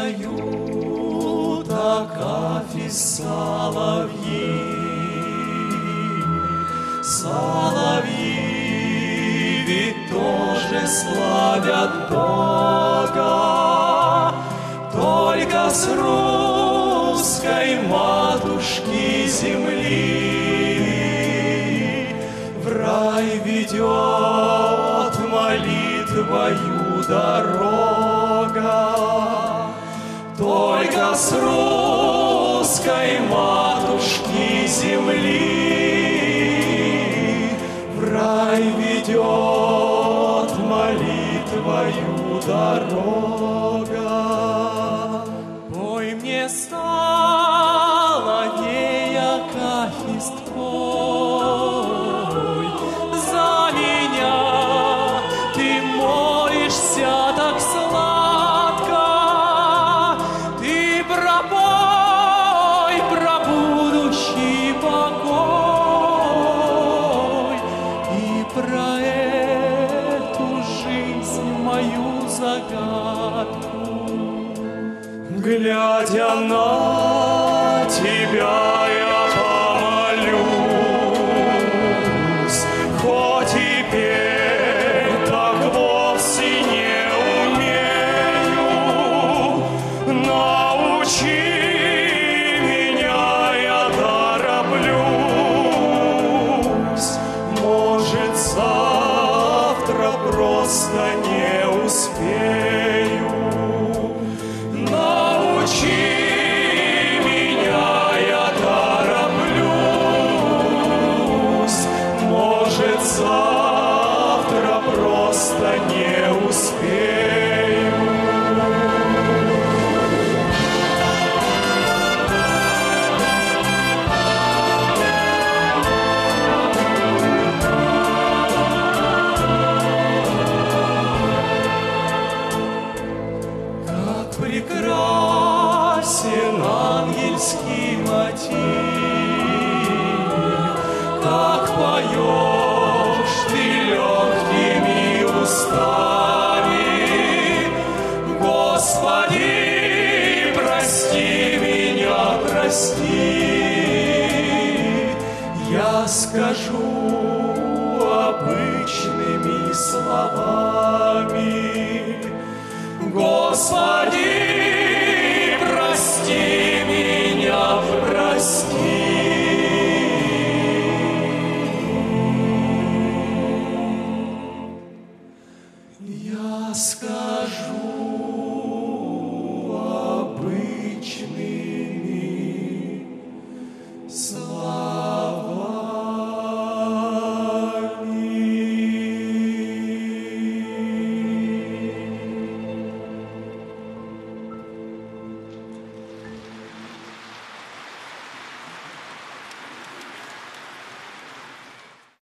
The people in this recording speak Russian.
поют акафист соловьи. Соловьи ведь тоже славят Бога, только с русской матушки земли в рай ведет молитвою дорога, только с русской матушки земли в рай ведет молитвою дорога. Пой мне, соловей, акафист, пой за меня. Ты молишься так сладко, ты пропой про будущий покой и про эту жизнь мою загадку. Глядя на тебя, я помолюсь, хоть и петь так вовсе не умею. Научи меня, я тороплюсь, может, завтра просто не успею. Научи меня, я тороплюсь, может, завтра просто не успею. Как прекрасен ангельский мотив, как поешь ты легкими устами. Господи, прости меня, прости, я скажу обычными словами.